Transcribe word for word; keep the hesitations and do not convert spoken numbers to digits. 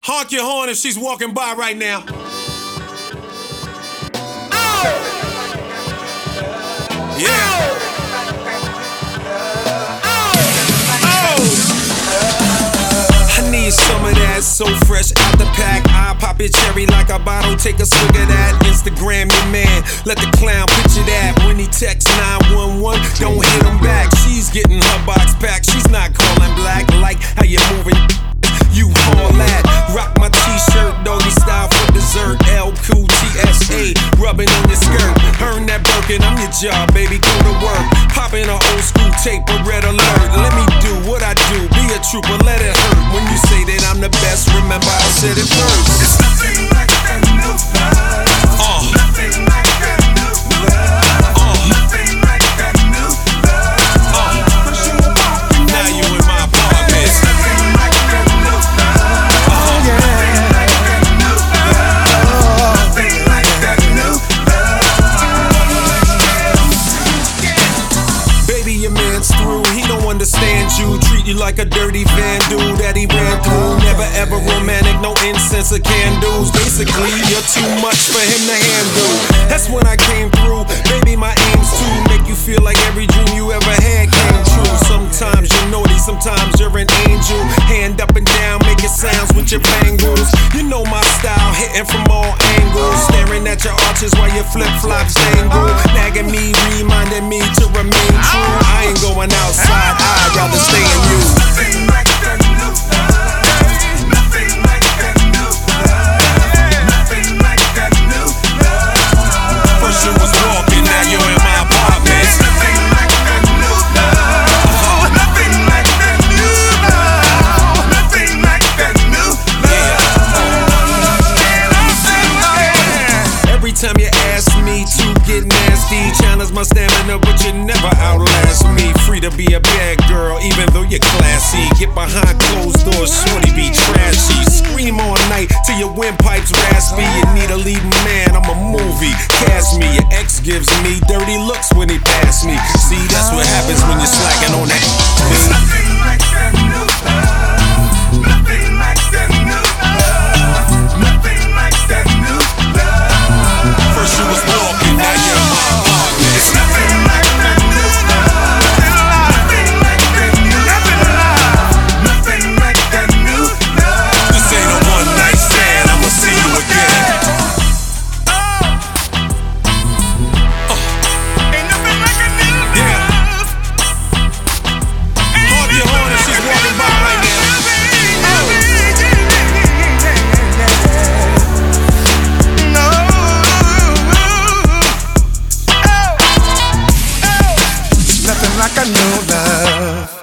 Honk your horn if she's walking by right now. Yeah. I need some of that, so fresh out the pack. I pop it cherry like a bottle, take a swig of that. Instagram your man, let the clown picture that. When he texts nine one one, don't hit him back. She's getting her box packed, she's not calling black. Like how you moving, you haul that. Rock my t-shirt, doggy style for dessert. L Q T S A, rubbing on your skirt. Earn that Birkin, I'm your job, baby, go to work. Popping an old school tape, a red alert. Let me do what I do, be a trooper, let it hurt. When you say that I'm the best, remember I said it first. It's nothing like that new love. Uh. Nothing like that new love. Uh. Nothing like that new love. Uh. Now you in my apartment. It's nothing like that new love. Oh yeah. Nothing like that new love. Nothing like that new love. Baby, your man's through, he don't understand you. Treat you like a dirty Van dude that he ran through. Never ever romantic, no incense or candles. Basically, you're too much for him to handle. That's when I came through. Baby, my aim's to make you feel like every dream you ever had came true. Sometimes you're naughty, sometimes you're an angel. Hand up and down, making sounds with your bangles. You know my style, hitting from all angles. Staring at your arches while your flip-flops dangle. Nagging me, reminding me to remain true. I ain't going outside, I'd rather stay in you. Nothing like that new love. Nothing like that new love. Nothing like that new love. First you was walking, now you're in my apartment. It's nothing like that new love. Nothing like that new love. Nothing like that new love. Every time you ask me to get nasty, challenge my stamina, but you never outlast me. Free to be a bad girl, even though you're classy. Get behind closed doors, shorty be trashy. Scream all night till your windpipes raspy. You need a leading man, I'm a movie. Cast me, your ex gives me dirty looks when he pass me. See, that's what happens when you're slacking on that. It's nothing like that new love. Nothing like that new love. Nothing like that new love. First you was walking, now you're in my apartment. It's nothing like that new love. Nothing like that new love. Nothing like that new love. This ain't a one night stand, I'ma see you again. Ain't nothing like a new love. Honk your horn if she's walking by right now. Nothing like a new love.